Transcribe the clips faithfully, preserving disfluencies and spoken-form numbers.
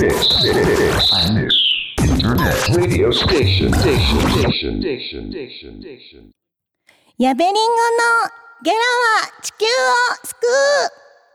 Internet radio station, station, station, station, station, station. やべりんごのゲラは地球を救う。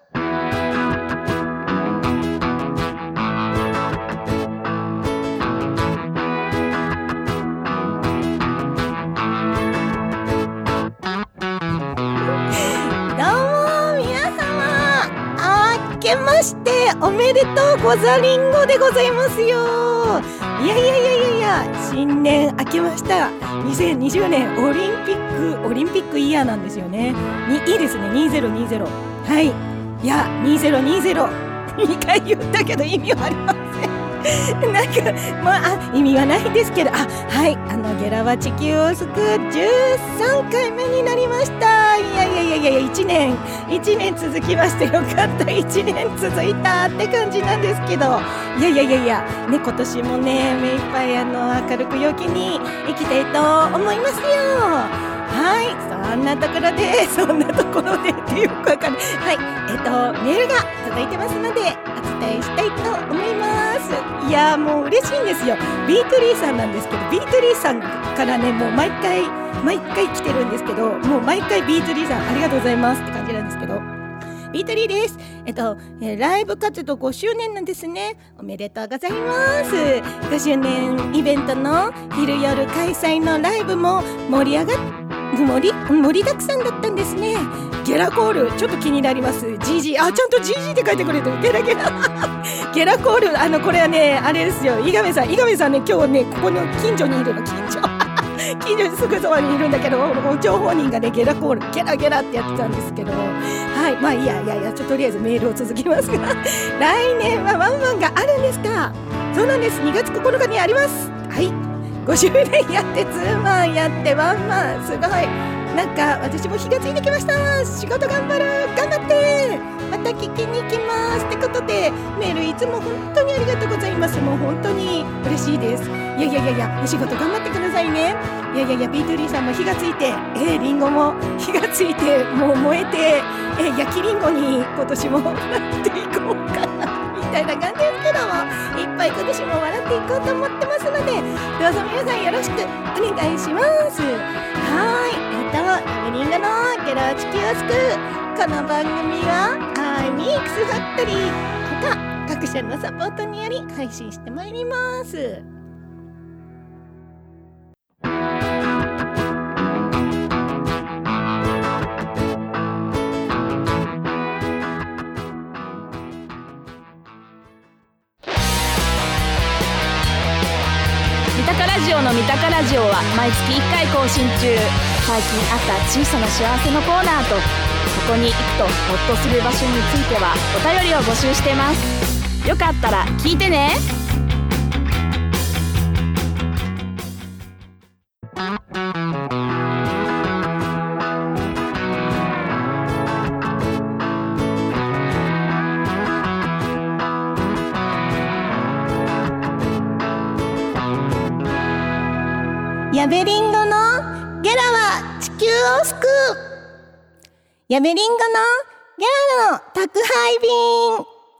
明けましておめでとうござりんごでございますよ。いやいやいやいやいや、新年明けました。にせんにじゅうねんオリンピックオリンピックイヤーなんですよね。にいいですね。にせんにじゅう。はい。いやにせんにじゅうにかい言ったけど意味はありません。なんかまあ意味はないんですけど、あはいあのゲラは地球を救うじゅうさんかいめになりました。いやいやいやいやいちねんいちねん続きましてよかった。いちねん続いたって感じなんですけど、いやいやいやいやね、今年もね目いっぱいあの明るく陽気に生きたいと思いますよ。はい、そんなところでそんなところでってよくわかる。はい、えっとメールが届いてますのでお伝えしたいと思います。いやもう嬉しいんですよ。ビートリーさんなんですけど、ビートリーさんからねもう毎回毎回来てるんですけど、もう毎回ビートリーさんありがとうございますって感じなんですけど、ビートリーです。えっと、えー、ライブ活動ごしゅうねんなんですね。おめでとうございます。ごしゅうねんイベントの昼夜開催のライブも盛り上がっ盛り盛りだくさんだったんですね。ゲラコールちょっと気になります。 ジージー あちゃんと ジージー って書いてくれてる。ゲラゲラゲラコール、あのこれはねあれですよ、伊亀さん伊亀さんね今日ねここの近所にいるの。近所近所にすぐそばにいるんだけど、情報人がねゲラコールゲラゲラってやってたんですけど、はいまあいいやいやいやちょっととりあえずメールを続きますが来年はワンワンがあるんですか。そうなんです。にがつここのかにあります。はいごしゅうねんやってツーマンやってワンマンすごい。なんか私も火がついてきました。仕事頑張る頑張ってまた聞きに行きますってことで、メールいつも本当にありがとうございます。もう本当に嬉しいです。いやいやいやいやお仕事頑張ってくださいね。いやいやいやビートリーさんも火がついて、えー、リンゴも火がついてもう燃えて、えー、焼きリンゴに今年もなっていこうかなみたいな感じですけども、いっぱい今年も笑っていこうと思ってますので、どうぞ皆さんよろしくお願いします。はい、えっとやべりんごのゲラ地球を救う、この番組はアイミックスファクトリー他各社のサポートにより配信してまいります。 三鷹ラジオの三鷹ラジオは毎月いっかい更新中。最近あった小さな幸せのコーナーと、ここに行くとホッとする場所についてはお便りを募集しています。よかったら聞いてね。 やべりんごのゲラは地球を救う。やべりんごのゲラの宅配便。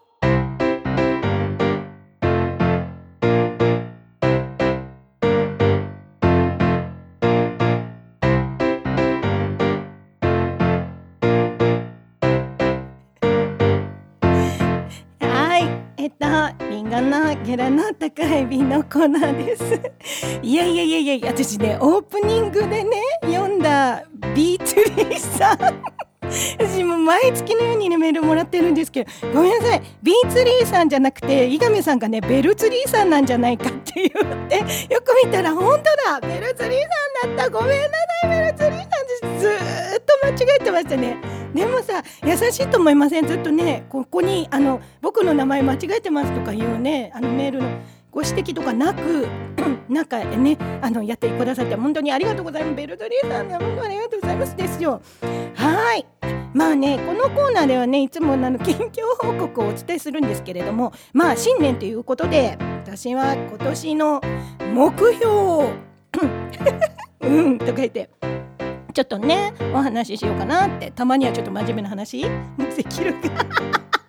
えっとリンゴのゲラの宅配便のコーナーです。いやいやいやいや私ねオープニングでね読んだビーツリーさん私も毎月のようにねメールもらってるんですけど、ごめんなさい、ビーツリーさんじゃなくて伊亀さんがねベルツリーさんなんじゃないかって言ってよく見たら本当だベルツリーさんだった。ごめんなさいベルツリーさんです。ずーっと間違えてましたね。でもさ優しいと思いません？ずっとねここにあの僕の名前間違えてますとかいうねあのメールのご指摘とかなくなんかねあのやってくださって本当にありがとうございます。ベルトリーさん本当にありがとうございますですよ。はいまあねこのコーナーではねいつもあの近況報告をお伝えするんですけれども、まあ新年ということで私は今年の目標うんとか言ってちょっとねお話ししようかなって。たまにはちょっと真面目な話できるか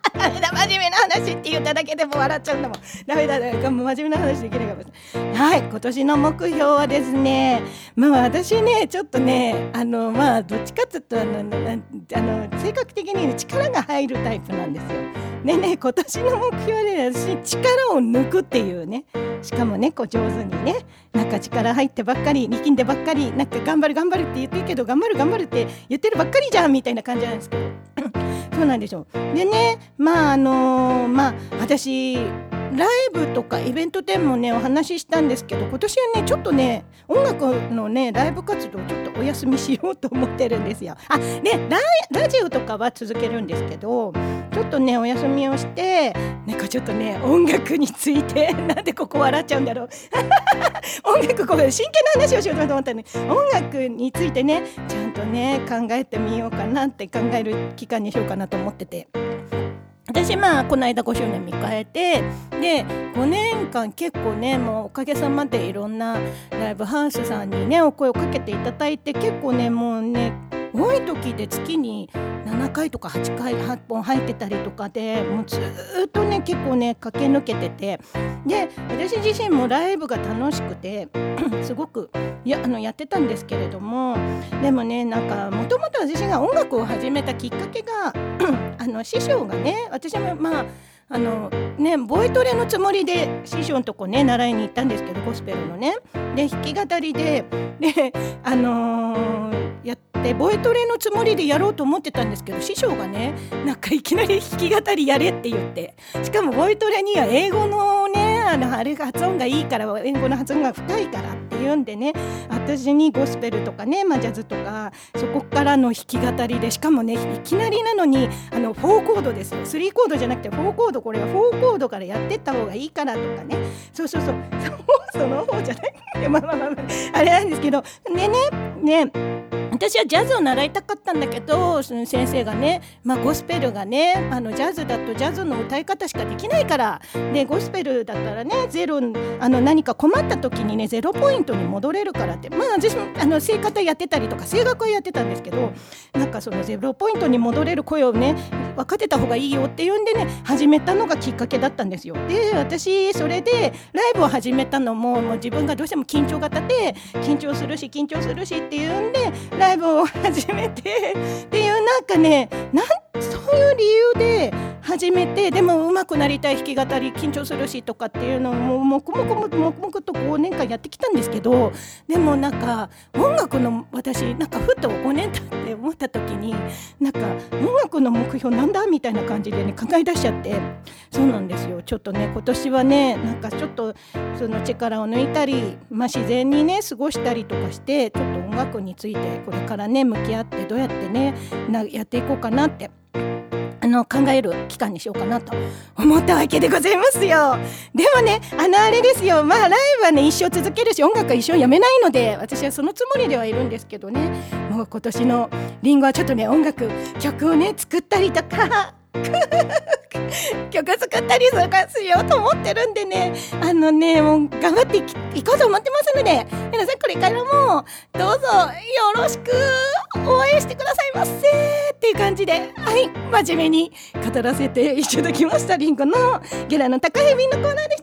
ダメだ、真面目な話って言っただけでも笑っちゃうんだもん。ダメだ、だもう真面目な話できないかもしれない。はい、今年の目標はですね、まあ私ねちょっとねあのまあどっちかっていうとあのあの性格的に、ね、力が入るタイプなんですよ。でね、今年の目標で私力を抜くっていうね、しかもねこう上手にね、なんか力入ってばっかり力んでばっかり、なんか頑張る頑張るって言ってるけど頑張る頑張るって言ってるばっかりじゃんみたいな感じなんですけどそうなんでしょう。でね、まああのー、まあ私ライブとかイベントでもねお話ししたんですけど、今年はねちょっとね音楽のねライブ活動をちょっとお休みしようと思ってるんですよ。あ、ね、ラ, ラジオとかは続けるんですけど、ちょっとねお休みをして、なんかちょっとね音楽についてなんでここ笑っちゃうんだろう音楽こう真剣な話をしようと思ったのに、音楽についてねちゃんとね考えてみようかなって考える期間にしようかなと思ってて、私まあこの間ごしゅうねん迎えて、でごねんかん結構ねもうおかげさまでいろんなライブハウスさんにねお声をかけていただいて、結構ねもうね多い時で月にななかいとかはちかいはっぽん入ってたりとかで、もうずっとね結構ね駆け抜けてて、で私自身もライブが楽しくてすごく や, あのやってたんですけれども、でもねなんかもともと私が音楽を始めたきっかけがあの師匠がね、私もまああのねボイトレのつもりで師匠のとこね習いに行ったんですけど、ゴスペルのねで弾き語りでであのー、やってボイトレのつもりでやろうと思ってたんですけど、師匠がねなんかいきなり弾き語りやれって言って、しかもボイトレには英語のねあのあれが発音がいいから、英語の発音が深いからって言うんでね、私にゴスペルとかね、まあ、ジャズとかそこからの弾き語りで、しかもねいきなりなのにあのフォーコードですよ、スリーコードじゃなくてフォーコード、これはフォーコードからやってった方がいいからとかね、そうそうそうその方じゃないまあまあまああれなんですけどねねね私はジャズを習いたかったんだけど、その先生がね、まあ、ゴスペルがねあのジャズだとジャズの歌い方しかできないから、でゴスペルだったらねゼロあの何か困った時にねゼロポイントに戻れるからって、まあ私もあの声方やってたりとか声楽はやってたんですけど、なんかそのゼロポイントに戻れる声をね分かってた方がいいよっていうんでね始めたのがきっかけだったんですよ。で私それでライブを始めたのも、もう自分がどうしても緊張型で緊張するし緊張するしっていうんでライブを始めてっていう、なんかねなんそういう理由で始めて、でも上手くなりたい、弾き語り緊張するしとかっていうのをももくもくもくもくもくとごねんかんやってきたんですけど、でもなんか音楽の私なんかふとごねん経って思った時に、なんか音楽の目標なんだみたいな感じでね考え出しちゃって、そうなんですよ。ちょっとね今年はねなんかちょっとその力を抜いたり、まあ、自然にね過ごしたりとかして、ちょっと音楽についてこれからね向き合ってどうやってねなやっていこうかなってあの考える期間にしようかなと思ったわけでございますよ。でもねあのあれですよ、まあライブはね一生続けるし音楽は一生やめないので、私はそのつもりではいるんですけどね、もう今年のリンゴはちょっとね音楽曲をね作ったりとか曲作ったりとかしようと思ってるんでね、あのねもう頑張っていこうと思ってますので、皆さんこれからもどうぞよろしく応援してくださいませっていう感じで、はい、真面目に語らせていただきました。リンゴのゲラの高ヘビのコーナーでした。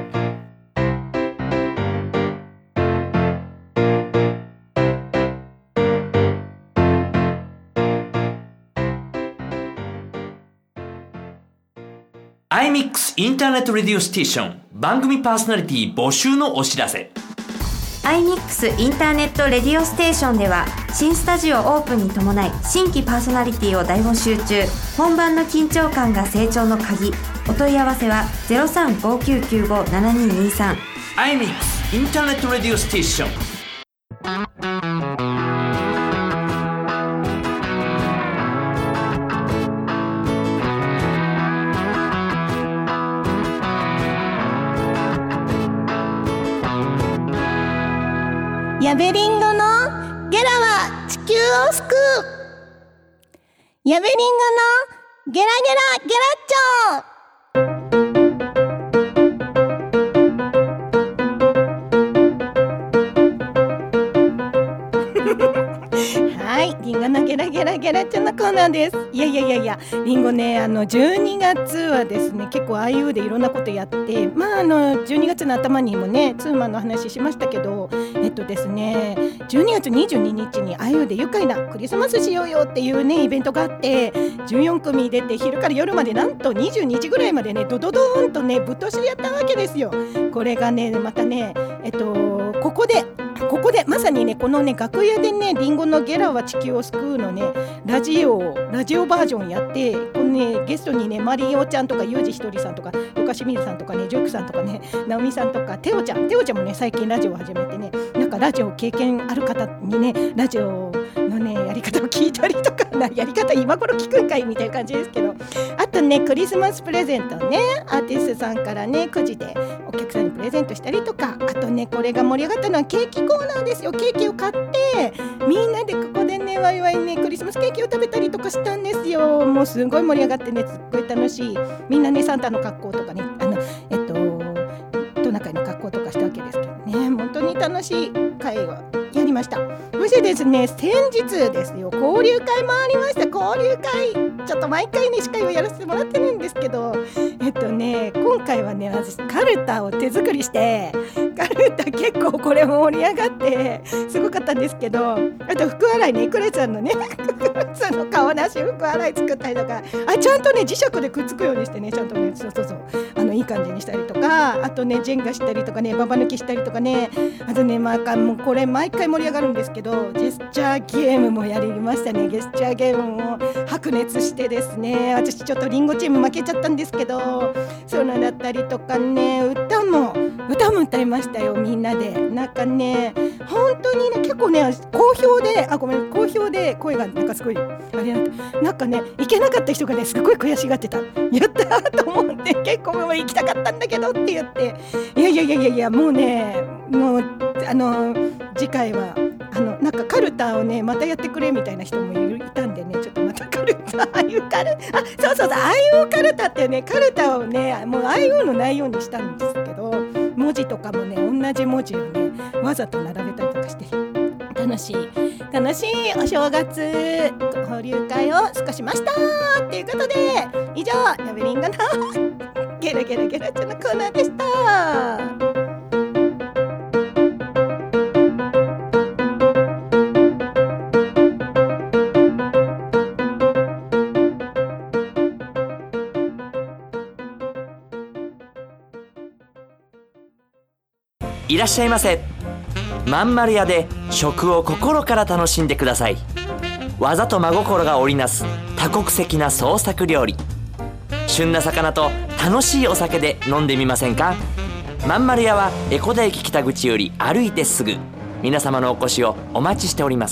アイミックス インターネットレディオステーション番組パーソナリティ募集のお知らせ。 アイミックス インターネットレディオステーションでは新スタジオオープンに伴い新規パーソナリティを大募集中。本番の緊張感が成長の鍵。お問い合わせは ゼロさん ごきゅうきゅうご ななににさん。 アイミックス インターネットレディオステーション。 やべリンゴのゲラは地球を救う。やべリンゴのゲラゲラゲラッチョはい、リンゴのゲゲラゲラゲラちゃんのコーナーです。いやいやいやいや、リンゴね、あのじゅうにがつはですね、結構 アイユー でいろんなことやって、まああのじゅうにがつの頭にもねツーマンの話しましたけど、えっとですねじゅうにがつにじゅうににちに アイユー で愉快なクリスマスしようよっていうねイベントがあって、じゅうよんくみ出て昼から夜までなんとにじゅうにじぐらいまでねドドドーンとねぶっ通しでやったわけですよ。これがねまたねえっとここでここでまさにねこのね楽屋でねリンゴのゲラは地球を救うのねラジオラジオバージョンやって、このねゲストにねマリオちゃんとかユージひとりさんとかロカシミルさんとかねジョークさんとかねナオミさんとかテオちゃんテオちゃんもね最近ラジオを始めてね、なんかラジオ経験ある方にねラジオのねやり方を聞いたりとかなやり方今頃聞くんかいみたいな感じですけど、あとねクリスマスプレゼントをねアーティストさんからねくじでお客さんにプレゼントしたりとか、あとねこれが盛り上がったのはケーキコーナーですよ。ケーキを買ってみんなでここでねワイワイねクリスマスケーキを食べたりとかしたんですよ。もうすごい盛り上がってねすっごい楽しい。みんなねサンタの格好とかねあのえっとトナカイの格好とかしたわけですけどね、本当に楽しい会をやりました。そしてですね先日ですよ交流会もありました。交流会ちょっと毎回ね司会をやらせてもらってるんですけど、えっとね今回はね私カルタを手作りしてカルタ結構これも盛り上がってすごかったんですけど、あと福洗いねクレちゃんのねクレちゃんの顔なし福洗い作ったりとか、あちゃんとね磁石でくっつくようにしてねちゃんとねそうそうそうあのいい感じにしたりとか、あとねジェンガしたりとかねババ抜きしたりとかね、あとねまあもうこれ毎回盛り上がるんですけどジェスチャーゲームもやりましたね。ジェスチャーゲームも白熱してですね、私ちょっとリンゴチーム負けちゃったんですけど、そういうのだったりとかね歌も歌も歌いましたよみんなで。なんかね本当にね結構ね好評であごめん好評で声がなんかすごいあれなんかなんかね行けなかった人がねすごい悔しがってた。やったと思って結構もう行きたかったんだけどって言って、いやいやいやいやいやもうねもうあの次回はあのなんかカルタをねまたやってくれみたいな人もいたんでね、ちょっとまたカルタああいうカルあそうそうそうああいうカルタってねカルタをねもうああいうの内容にしたんですけど、文字とかもね同じ文字をねわざと並べたりとかして楽しい楽しいお正月交流会を過ごしましたっていうことで、以上やべりんごのゲラゲラゲラちゃんのコーナーでした。 いらっしゃいませ。まんまる屋で食を心から楽しんでください。技と真心が織りなす多国籍な創作料理、旬な魚と楽しいお酒で飲んでみませんか。まんまる屋は江古田駅北口より歩いてすぐ。皆様のお越しをお待ちしております。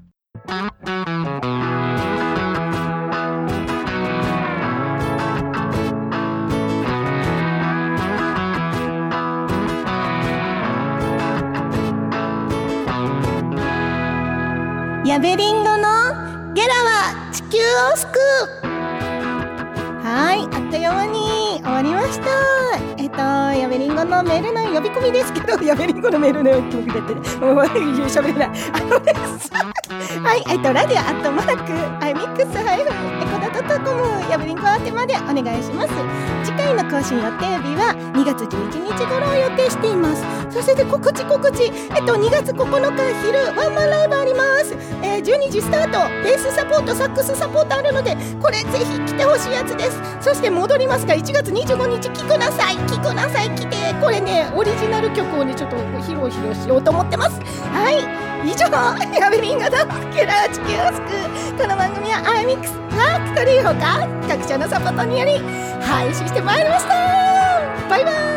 やべりんごのゲラは地球を救う。はい、あっという間に終わりました。えっとやべりんごのメールの呼び込みですけど、やべりんごのメールの呼び込みでってもう喋れない。あのですはい、えっとラジオアットマークアイミックスハイフンエコダドットコムやべりんご宛てまでお願いします。次回の更新予定日はにがつじゅういちにち頃を予定しています。そして告知告知えっとにがつここのか昼ワンマンライブあります。えー、じゅうにじスタート、ベースサポートサックスサポートあるのでこれぜひ来てほしいやつです。そして戻りますがいちがつにじゅうごにち聞くなさい聞くなさい来て、これねオリジナル曲をねちょっと披露披露しようと思ってます。はい、以上やべりんごのゲラ地球を救う。この番組はアイミックスパークというほか各社のサポートにより配信してまいりました。バイバイ。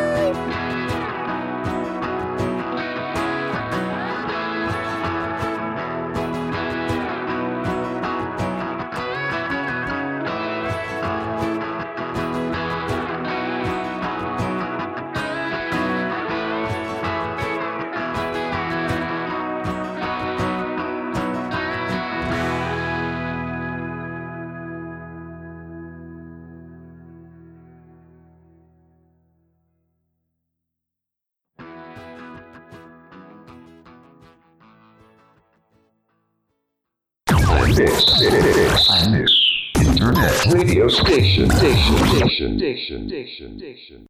Internet radio station. Station. Station. Station. Station. Station.